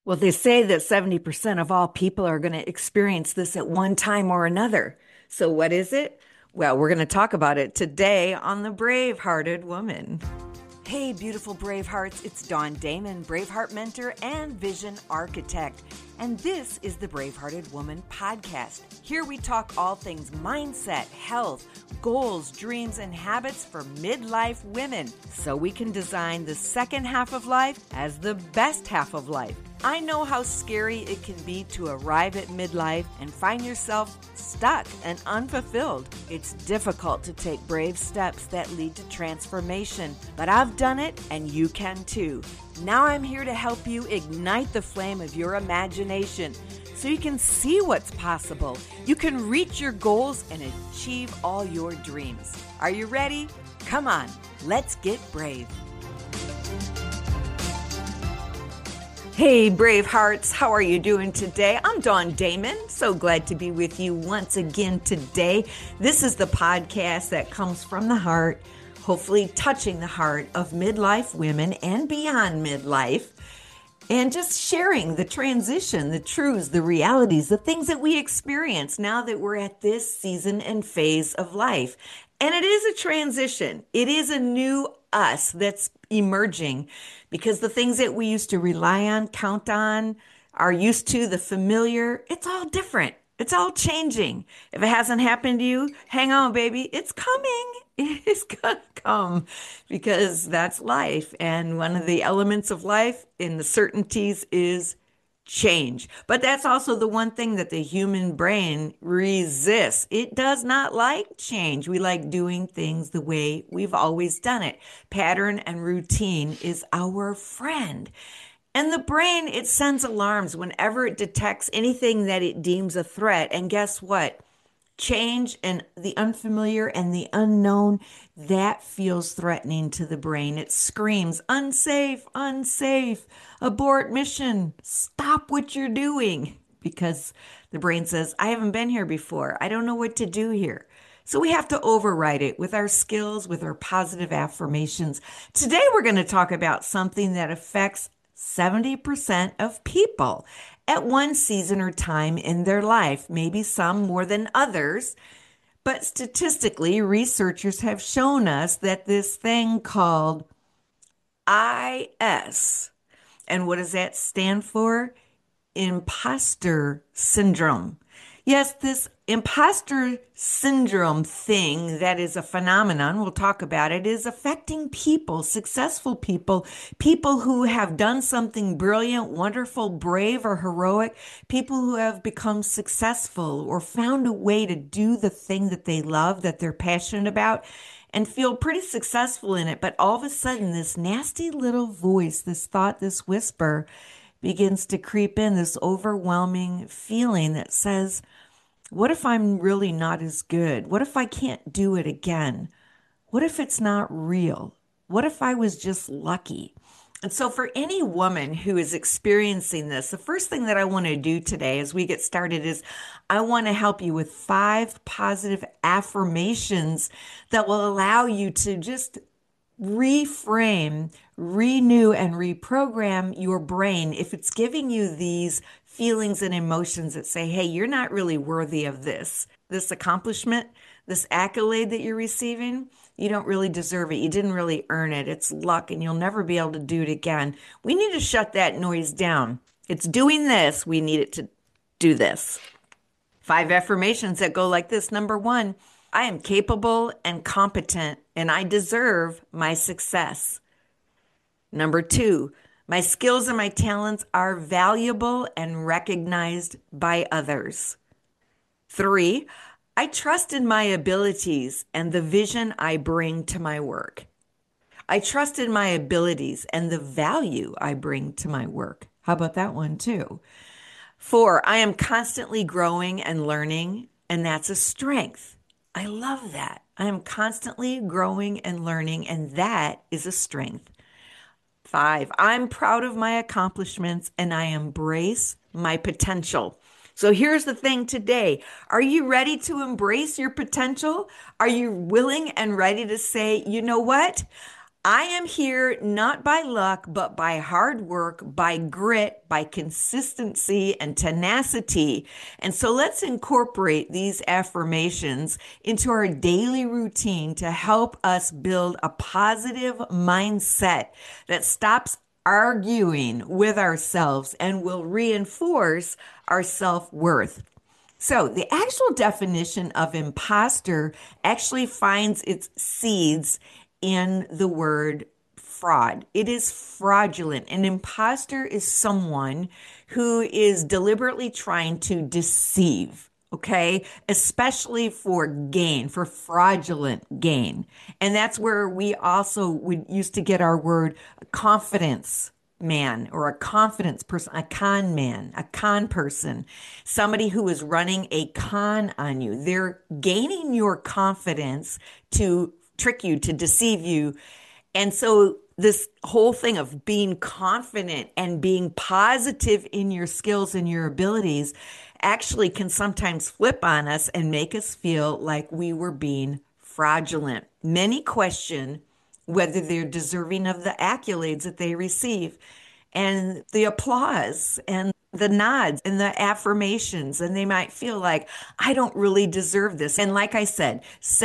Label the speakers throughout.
Speaker 1: Well, they say that 70% of all people are going to experience this at one time or another. So, what is it? Well, we're going to talk about it today on The Brave-Hearted Woman. Hey, beautiful Bravehearts, it's Dawn Damon, Braveheart mentor and vision architect. And this is the Bravehearted Woman podcast. Here we talk all things mindset, health, goals, dreams, and habits for midlife women so we can design the second half of life as the best half of life. I know how scary it can be to arrive at midlife and find yourself stuck and unfulfilled. It's difficult to take brave steps that lead to transformation, but I've done it and you can too. Now I'm here to help you ignite the flame of your imagination so you can see what's possible. You can reach your goals and achieve all your dreams. Are you ready? Come on, let's get brave. Hey, brave hearts, how are you doing today? I'm Dawn Damon. So glad to be with you once again today. This is the podcast that comes from the heart, hopefully touching the heart of midlife women and beyond midlife, and just sharing the transition, the truths, the realities, the things that we experience now that we're at this season and phase of life. And it is a transition. It is a new us that's emerging because the things that we used to rely on, count on, are used to, the familiar, it's all different. It's all changing. If it hasn't happened to you, hang on, baby. It's coming. It's going to come because that's life. And one of the elements of life in the certainties is change. But that's also the one thing that the human brain resists. It does not like change. We like doing things the way we've always done it. Pattern and routine is our friend. And the brain, it sends alarms whenever it detects anything that it deems a threat. And guess what? Change and the unfamiliar and the unknown, that feels threatening to the brain. It screams, unsafe, unsafe, abort mission, stop what you're doing. Because the brain says, I haven't been here before. I don't know what to do here. So we have to override it with our skills, with our positive affirmations. Today, we're going to talk about something that affects 70% of people at one season or time in their life, maybe some more than others. But statistically, researchers have shown us that this thing called IS, and what does that stand for? Imposter syndrome. Yes, this imposter syndrome thing that is a phenomenon, we'll talk about it, is affecting people, successful people, people who have done something brilliant, wonderful, brave, or heroic, people who have become successful or found a way to do the thing that they love, that they're passionate about, and feel pretty successful in it. But all of a sudden, this nasty little voice, this thought, this whisper begins to creep in, this overwhelming feeling that says, what if I'm really not as good? What if I can't do it again? What if it's not real? What if I was just lucky? And so for any woman who is experiencing this, the first thing that I want to do today as we get started is I want to help you with 5 positive affirmations that will allow you to just reframe, renew, and reprogram your brain if it's giving you these feelings and emotions that say, hey, you're not really worthy of this accomplishment, this accolade that you're receiving. You don't really deserve it. You didn't really earn it. It's luck, and you'll never be able to do it again. We need to shut that noise down. It's doing this. We need it to do this. 5 affirmations that go like this. Number 1, I am capable and competent, and I deserve my success. Number 2, my skills and my talents are valuable and recognized by others. 3, I trust in my abilities and the vision I bring to my work. I trust in my abilities and the value I bring to my work. How about that one too? 4, I am constantly growing and learning, and that's a strength. I love that. I am constantly growing and learning, and that is a strength. 5, I'm proud of my accomplishments and I embrace my potential. So here's the thing today. Are you ready to embrace your potential? Are you willing and ready to say, you know what? I am here not by luck, but by hard work, by grit, by consistency and tenacity. And so let's incorporate these affirmations into our daily routine to help us build a positive mindset that stops arguing with ourselves and will reinforce our self-worth. So, the actual definition of imposter actually finds its seeds in the word fraud. It is fraudulent. An imposter is someone who is deliberately trying to deceive, okay? Especially for gain, for fraudulent gain. And that's where we also would used to get our word confidence man or a confidence person, a con man, a con person, somebody who is running a con on you. They're gaining your confidence to trick you, to deceive you. And so this whole thing of being confident and being positive in your skills and your abilities actually can sometimes flip on us and make us feel like we were being fraudulent. Many question whether they're deserving of the accolades that they receive and the applause and the nods and the affirmations. And they might feel like, I don't really deserve this. And like I said,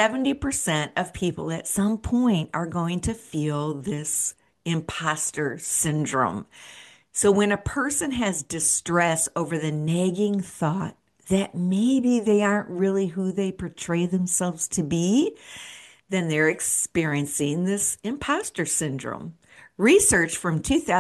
Speaker 1: 70% of people at some point are going to feel this imposter syndrome. So when a person has distress over the nagging thought that maybe they aren't really who they portray themselves to be, then they're experiencing this imposter syndrome. Research from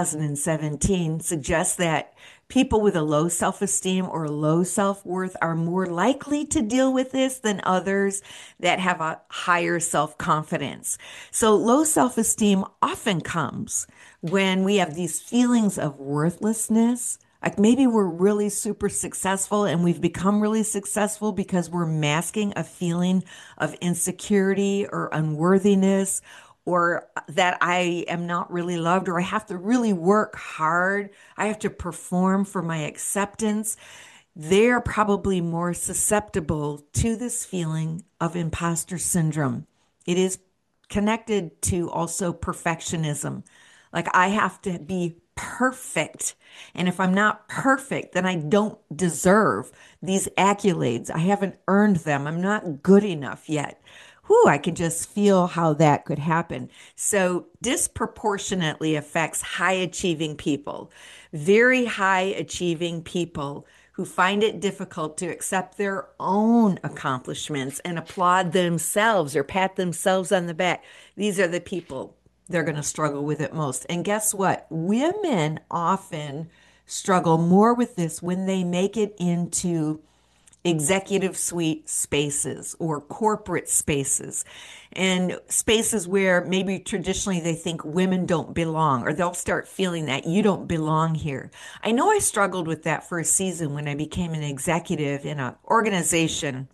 Speaker 1: 2017 suggests that people with a low self-esteem or low self-worth are more likely to deal with this than others that have a higher self-confidence. So low self-esteem often comes when we have these feelings of worthlessness. Like maybe we're really super successful and we've become really successful because we're masking a feeling of insecurity or unworthiness, or that I am not really loved, or I have to really work hard. I have to perform for my acceptance. They're probably more susceptible to this feeling of imposter syndrome. It is connected to also perfectionism. Like I have to be perfect. And if I'm not perfect, then I don't deserve these accolades. I haven't earned them. I'm not good enough yet. Whew, I can just feel how that could happen. So disproportionately affects high achieving people, very high achieving people who find it difficult to accept their own accomplishments and applaud themselves or pat themselves on the back. These are the people they're going to struggle with it most. And guess what? Women often struggle more with this when they make it into executive suite spaces or corporate spaces and spaces where maybe traditionally they think women don't belong, or they'll start feeling that you don't belong here. I know I struggled with that for a season when I became an executive in an organization,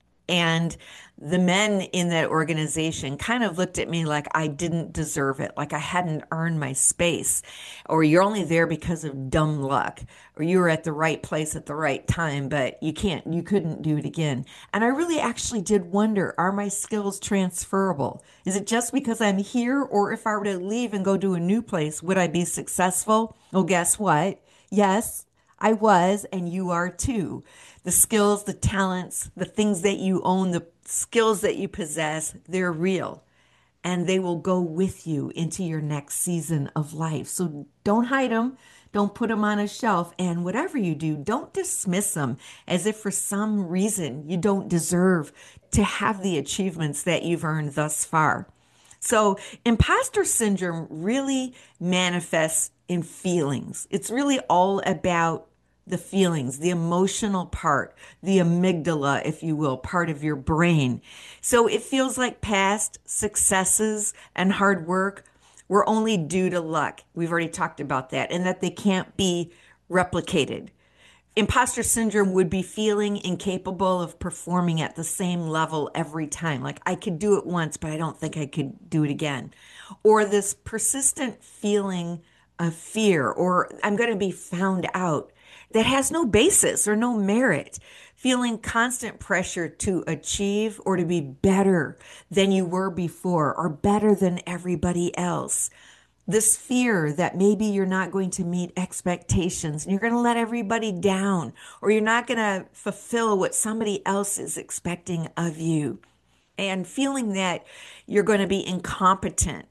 Speaker 1: and the men in that organization kind of looked at me like I didn't deserve it, like I hadn't earned my space, or you're only there because of dumb luck, or you were at the right place at the right time, but you couldn't do it again. And I really actually did wonder, are my skills transferable? Is it just because I'm here, or if I were to leave and go to a new place, would I be successful? Well, guess what? Yes, I was, and you are too. The skills, the talents, the things that you own, the skills that you possess, they're real, and they will go with you into your next season of life. So don't hide them. Don't put them on a shelf. And whatever you do, don't dismiss them as if for some reason you don't deserve to have the achievements that you've earned thus far. So imposter syndrome really manifests in feelings. It's really all about the feelings, the emotional part, the amygdala, if you will, part of your brain. So it feels like past successes and hard work were only due to luck. We've already talked about that, and that they can't be replicated. Imposter syndrome would be feeling incapable of performing at the same level every time. Like I could do it once, but I don't think I could do it again. Or this persistent feeling a fear, or I'm going to be found out, that has no basis or no merit. Feeling constant pressure to achieve or to be better than you were before or better than everybody else. This fear that maybe you're not going to meet expectations and you're going to let everybody down, or you're not going to fulfill what somebody else is expecting of you, and feeling that you're going to be incompetent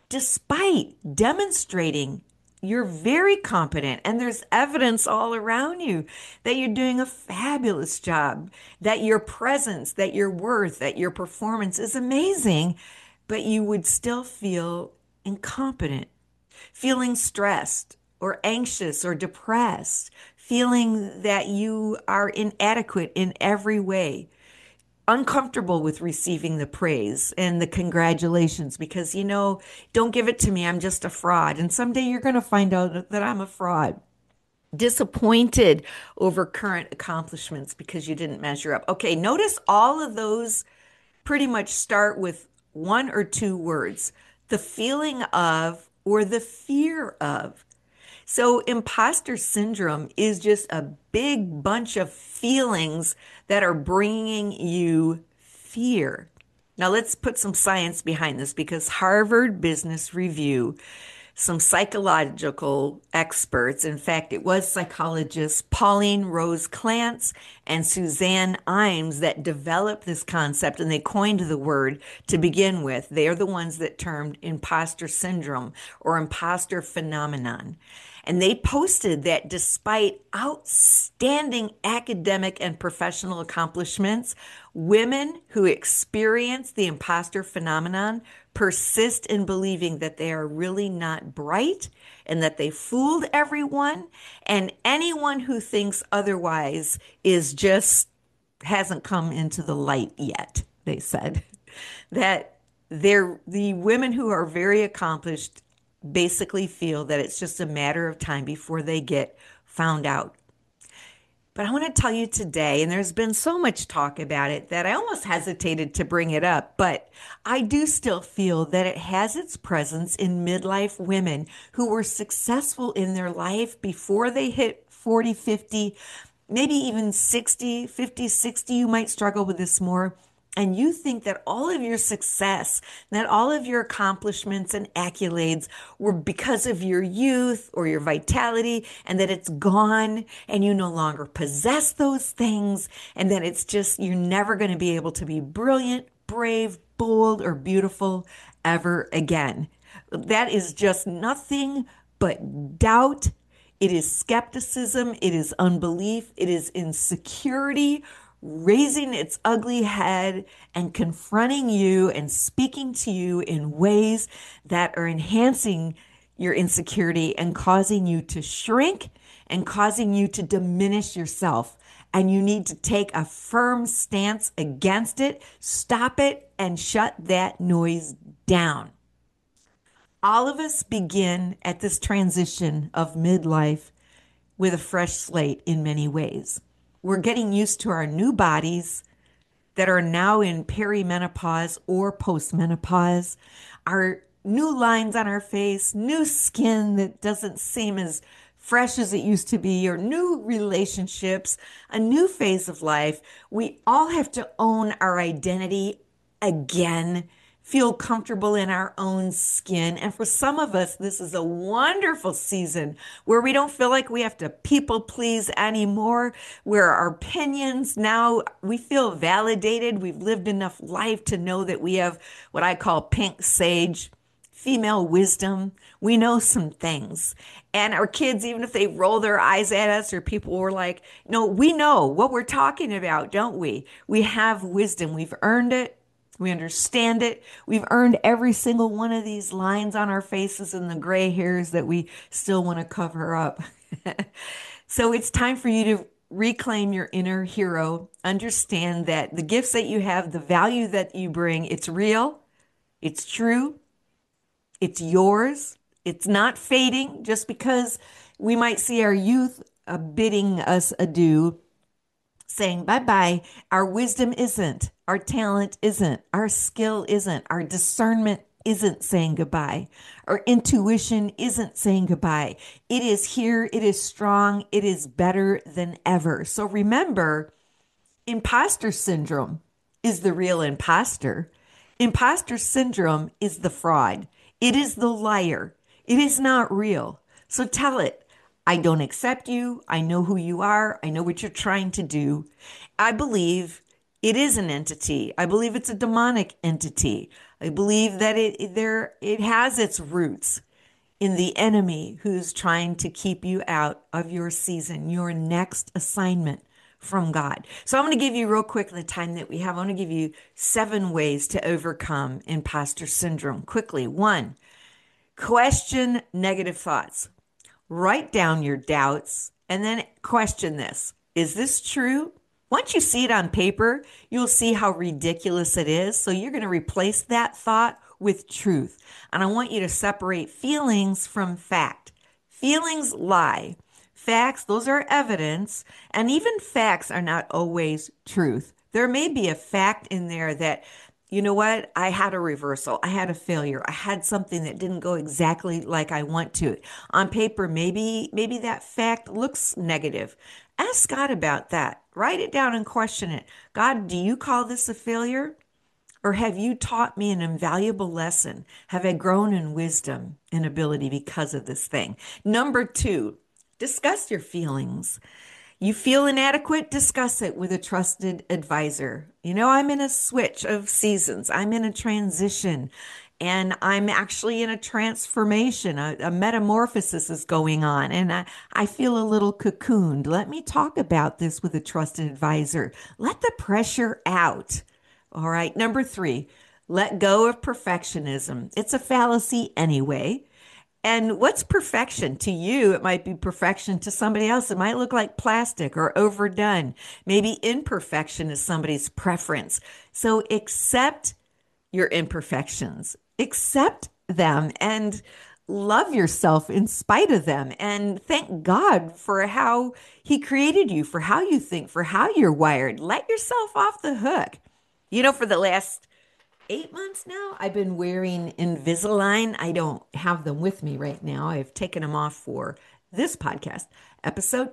Speaker 1: despite demonstrating you're very competent and there's evidence all around you that you're doing a fabulous job, that your presence, that your worth, that your performance is amazing, but you would still feel incompetent, feeling stressed or anxious or depressed, feeling that you are inadequate in every way, uncomfortable with receiving the praise and the congratulations because, don't give it to me. I'm just a fraud. And someday you're going to find out that I'm a fraud. Disappointed over current accomplishments because you didn't measure up. Okay, notice all of those pretty much start with one or two words: the feeling of or the fear of. So, imposter syndrome is just a big bunch of feelings that are bringing you fear. Now, let's put some science behind this because Harvard Business Review, some psychological experts, in fact, it was psychologists Pauline Rose Clance and Suzanne Imes that developed this concept, and they coined the word to begin with. They are the ones that termed imposter syndrome or imposter phenomenon. And they posted that despite outstanding academic and professional accomplishments, women who experience the imposter phenomenon persist in believing that they are really not bright and that they fooled everyone. And anyone who thinks otherwise is just hasn't come into the light yet, they said. That the women who are very accomplished basically feel that it's just a matter of time before they get found out. But I want to tell you today, and there's been so much talk about it that I almost hesitated to bring it up, but I do still feel that it has its presence in midlife women who were successful in their life before they hit 40, 50, maybe even 60, 50, 60. You might struggle with this more. And you think that all of your success, that all of your accomplishments and accolades were because of your youth or your vitality, and that it's gone and you no longer possess those things, and that it's just, you're never going to be able to be brilliant, brave, bold, or beautiful ever again. That is just nothing but doubt. It is skepticism. It is unbelief. It is insecurity raising its ugly head and confronting you and speaking to you in ways that are enhancing your insecurity and causing you to shrink and causing you to diminish yourself. And you need to take a firm stance against it, stop it, and shut that noise down. All of us begin at this transition of midlife with a fresh slate in many ways. We're getting used to our new bodies that are now in perimenopause or postmenopause, our new lines on our face, new skin that doesn't seem as fresh as it used to be, or new relationships, a new phase of life. We all have to own our identity again, feel comfortable in our own skin. And for some of us, this is a wonderful season where we don't feel like we have to people please anymore, where our opinions now, we feel validated. We've lived enough life to know that we have what I call pink sage, female wisdom. We know some things. And our kids, even if they roll their eyes at us, or people were like, no, we know what we're talking about, don't we? We have wisdom. We've earned it. We understand it. We've earned every single one of these lines on our faces and the gray hairs that we still want to cover up. So it's time for you to reclaim your inner hero. Understand that the gifts that you have, the value that you bring, it's real, it's true, it's yours. It's not fading just because we might see our youth bidding us adieu, saying bye-bye. Our wisdom isn't, our talent isn't, our skill isn't, our discernment isn't saying goodbye. Our intuition isn't saying goodbye. It is here. It is strong. It is better than ever. So remember, imposter syndrome is the real imposter. Imposter syndrome is the fraud. It is the liar. It is not real. So tell it, I don't accept you. I know who you are. I know what you're trying to do. I believe it is an entity. I believe it's a demonic entity. I believe that it has its roots in the enemy who's trying to keep you out of your season, your next assignment from God. So I'm going to give you real quick the time that we have. I want to give you 7 ways to overcome imposter syndrome quickly. 1, question negative thoughts. Write down your doubts and then question this. Is this true? Once you see it on paper, you'll see how ridiculous it is. So you're going to replace that thought with truth. And I want you to separate feelings from fact. Feelings lie. Facts, those are evidence. And even facts are not always truth. There may be a fact in there that, you know what? I had a reversal. I had a failure. I had something that didn't go exactly like I want to. On paper, maybe that fact looks negative. Ask God about that. Write it down and question it. God, do you call this a failure? Or have you taught me an invaluable lesson? Have I grown in wisdom and ability because of this thing? Number 2, discuss your feelings. You feel inadequate? Discuss it with a trusted advisor. You know, I'm in a switch of seasons. I'm in a transition and I'm actually in a transformation. A metamorphosis is going on and I feel a little cocooned. Let me talk about this with a trusted advisor. Let the pressure out. All right. Number 3, let go of perfectionism. It's a fallacy anyway. And what's perfection to you? It might be perfection to somebody else. It might look like plastic or overdone. Maybe imperfection is somebody's preference. So accept your imperfections, accept them and love yourself in spite of them. And thank God for how He created you, for how you think, for how you're wired. Let yourself off the hook. You know, for the last 8 months now, I've been wearing Invisalign. I don't have them with me right now. I've taken them off for this podcast episode,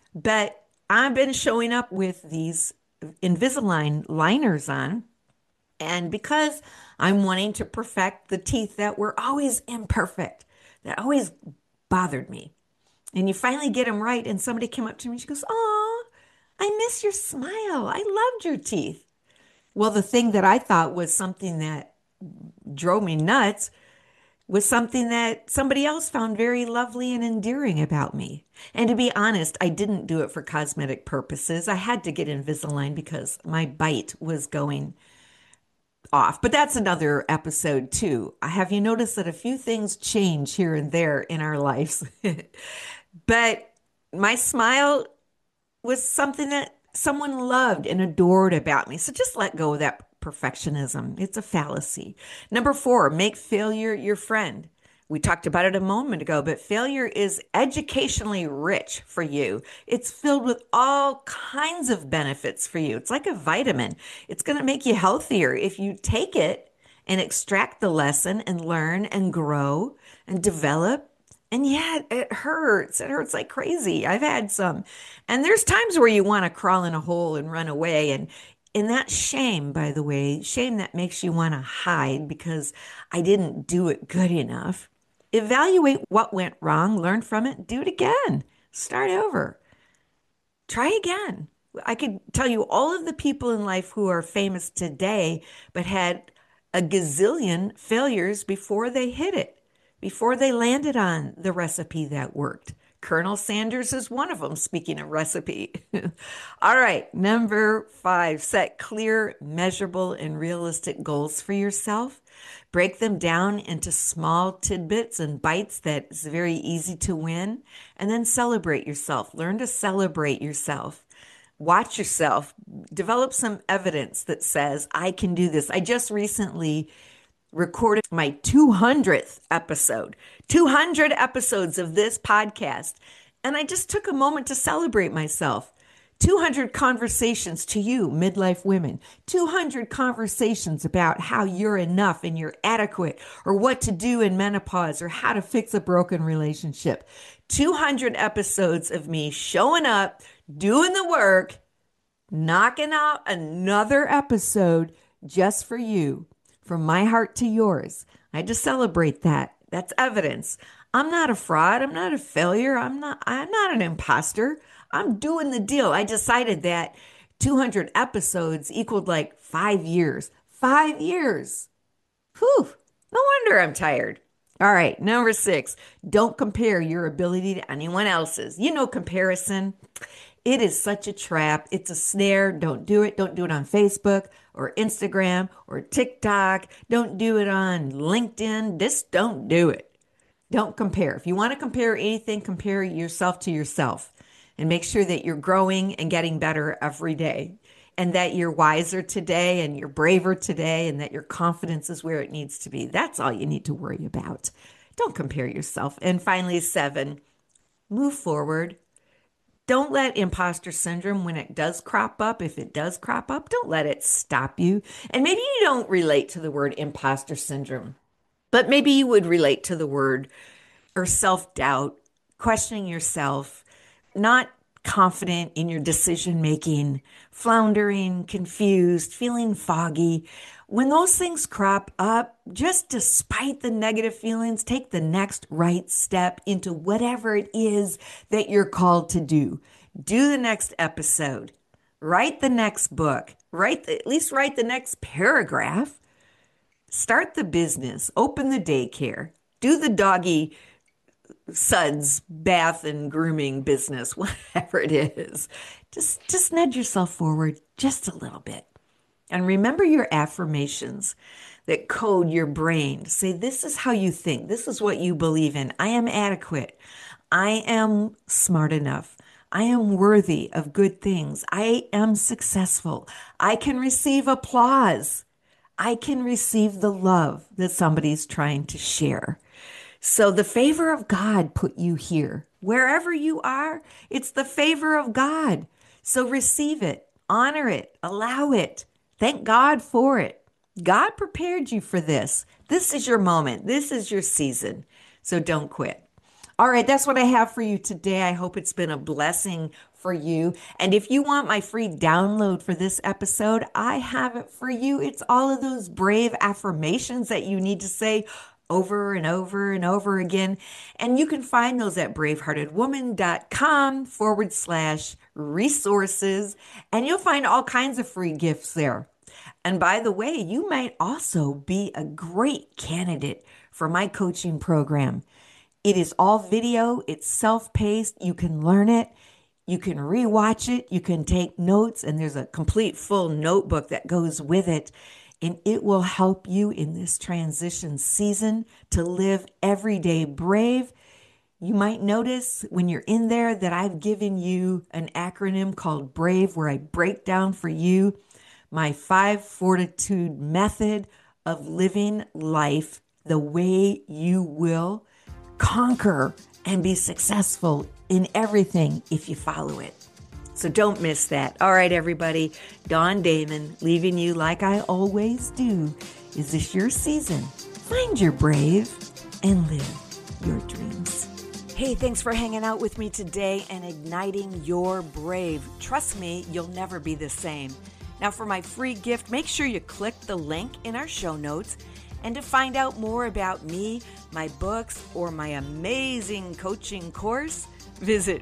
Speaker 1: but I've been showing up with these Invisalign liners on. And because I'm wanting to perfect the teeth that were always imperfect, that always bothered me. And you finally get them right. And somebody came up to me and she goes, "Oh, I miss your smile. I loved your teeth." Well, the thing that I thought was something that drove me nuts was something that somebody else found very lovely and endearing about me. And to be honest, I didn't do it for cosmetic purposes. I had to get Invisalign because my bite was going off. But that's another episode too. Have you noticed that a few things change here and there in our lives? But my smile was something that someone loved and adored about me. So just let go of that perfectionism. It's a fallacy. Number 4, make failure your friend. We talked about it a moment ago, but failure is educationally rich for you. It's filled with all kinds of benefits for you. It's like a vitamin. It's going to make you healthier if you take it and extract the lesson and learn and grow and develop. And yet it hurts. It hurts like crazy. I've had some. And there's times where you want to crawl in a hole and run away. And in that shame, by the way, shame that makes you want to hide because I didn't do it good enough. Evaluate what went wrong, learn from it, do it again. Start over. Try again. I could tell you all of the people in life who are famous today, but had a gazillion failures before they hit it, before they landed on the recipe that worked. Colonel Sanders is one of them, speaking of recipe. All right, number 5, set clear, measurable, and realistic goals for yourself. Break them down into small tidbits and bites that is very easy to win. And then celebrate yourself. Learn to celebrate yourself. Watch yourself. Develop some evidence that says, I can do this. I just recently recorded my 200th episode, 200 episodes of this podcast. And I just took a moment to celebrate myself, 200 conversations to you, midlife women. 200 conversations about how you're enough and you're adequate, or what to do in menopause, or how to fix a broken relationship. 200 episodes of me showing up, doing the work, knocking out another episode just for you, from my heart to yours. I just celebrate that. That's evidence. I'm not a fraud. I'm not a failure. I'm not an imposter. I'm doing the deal. I decided that 200 episodes equaled like 5 years. 5 years. Whew. No wonder I'm tired. All right, number 6, don't compare your ability to anyone else's. You know, comparison. It is such a trap. It's a snare. Don't do it. Don't do it on Facebook or Instagram or TikTok. Don't do it on LinkedIn. Just don't do it. Don't compare. If you want to compare anything, compare yourself to yourself and make sure that you're growing and getting better every day, and that you're wiser today and you're braver today, and that your confidence is where it needs to be. That's all you need to worry about. Don't compare yourself. And finally, 7, move forward. Don't let imposter syndrome, when it does crop up, if it does crop up, don't let it stop you. And maybe you don't relate to the word imposter syndrome, but maybe you would relate to the word or self-doubt, questioning yourself, not confident in your decision making, floundering, confused, feeling foggy. When those things crop up, just despite the negative feelings, take the next right step into whatever it is that you're called to do. Do the next episode, write the next book, at least write the next paragraph, start the business, open the daycare, do the doggy suds bath and grooming business, whatever it is. Just nudge yourself forward just a little bit. And remember your affirmations that code your brain. Say, this is how you think. This is what you believe in. I am adequate. I am smart enough. I am worthy of good things. I am successful. I can receive applause. I can receive the love that somebody's trying to share. So the favor of God put you here. Wherever you are, it's the favor of God. So receive it, honor it, allow it. Thank God for it. God prepared you for this. This is your moment. This is your season. So don't quit. All right, that's what I have for you today. I hope it's been a blessing for you. And if you want my free download for this episode, I have it for you. It's all of those brave affirmations that you need to say over and over and over again. And you can find those at braveheartedwoman.com/resources. And you'll find all kinds of free gifts there. And by the way, you might also be a great candidate for my coaching program. It is all video. It's self-paced. You can learn it. You can rewatch it. You can take notes. And there's a complete full notebook that goes with it. And it will help you in this transition season to live every day brave. You might notice when you're in there that I've given you an acronym called BRAVE, where I break down for you my 5 fortitude method of living life the way you will conquer and be successful in everything if you follow it. So don't miss that. All right, everybody. Dawn Damon leaving you like I always do. Is this your season? Find your brave and live your dreams. Hey, thanks for hanging out with me today and igniting your brave. Trust me, you'll never be the same. Now, for my free gift, make sure you click the link in our show notes. And to find out more about me, my books, or my amazing coaching course, visit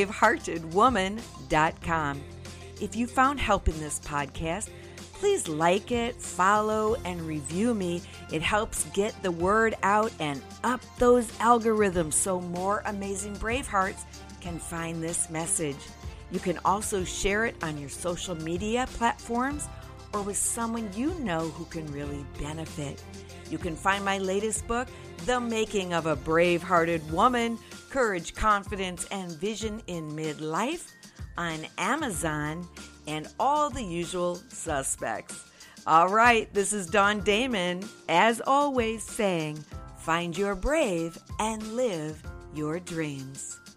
Speaker 1: braveheartedwoman.com. If you found help in this podcast, please like it, follow, and review me. It helps get the word out and up those algorithms so more amazing Bravehearts can find this message. You can also share it on your social media platforms or with someone you know who can really benefit. You can find my latest book, The Making of a Brave-Hearted Woman, Courage, Confidence, and Vision in Midlife, on Amazon and all the usual suspects. All right, this is Dawn Damon, as always saying, find your brave and live your dreams.